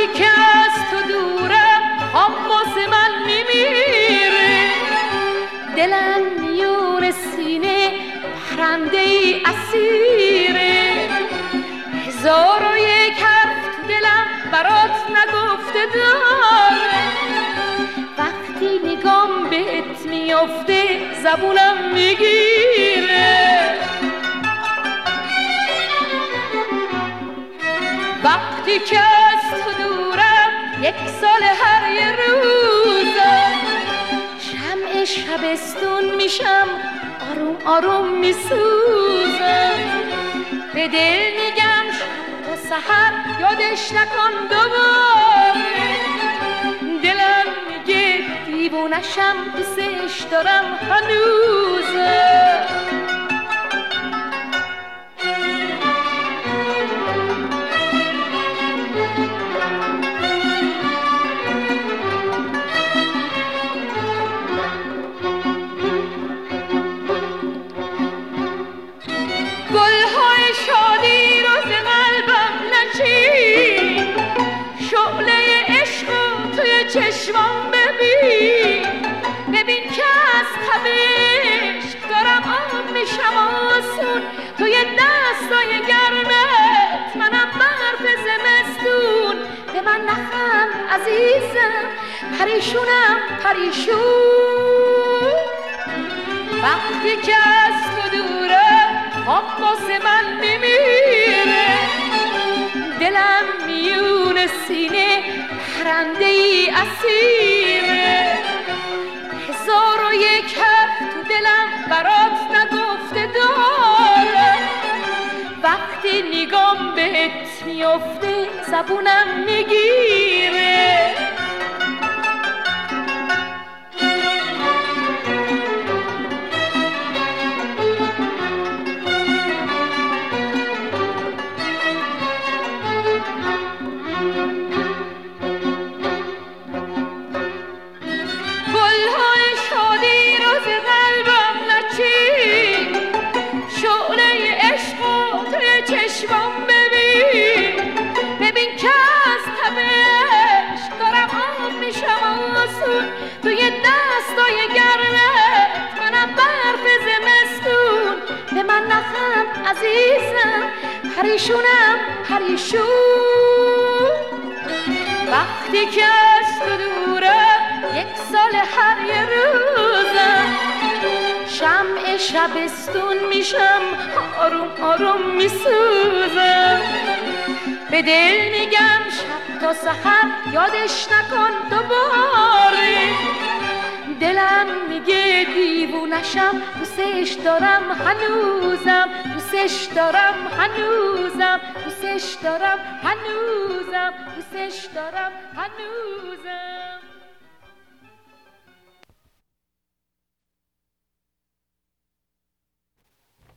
وقتی که از تو دورم خواب واسه من میمیره، دلم میون سینه پرنده ای اسیره، 1001 حرف تو دلم برات نگفته داره، وقتی نگام بهت میافته زبونم میگیره، وقتی که از تو دورم 1 سال هر یه روزم، شمع شبستون میشم آروم آروم میسوزم، به دل میگم شب تا سحر یادش نکن دوباره، دلم میگه دیوونشم دوستش دارم هنوزم. گلهای شادی رو ز قلبم نچین، شعله عشق رو توی چشمام ببین، ببین که از تب عشق دارم آب میشم آسون، توی دستای گرمت منم برف زمستون، به من نخند عزیزم پریشونم پریشون، وقتی که از تو دورم خواب واسه من میمیره، دلم میون سینه پرنده ای اسیره، 1001 حرف تو دلم برات نگفته داره، وقتی نگام بهت میافته زبونم میگیره. چشمام ببین، ببین که از تبش دارم آب میشم آسون، توی دستای گرمت منم برف زمستون، به من نخند عزیزم پریشونم پریشون، وقتی که از تو دورم 1 سال هر یه روزم، شمع شبستون میشم آروم آروم میسوزم، به دل میگم شب تا سحر یادش نکن دوباره، دلم میگه دیوونشم دوستش دارم هنوزم، دوستش دارم هنوزم، دوستش دارم هنوزم، دوستش دارم هنوزم.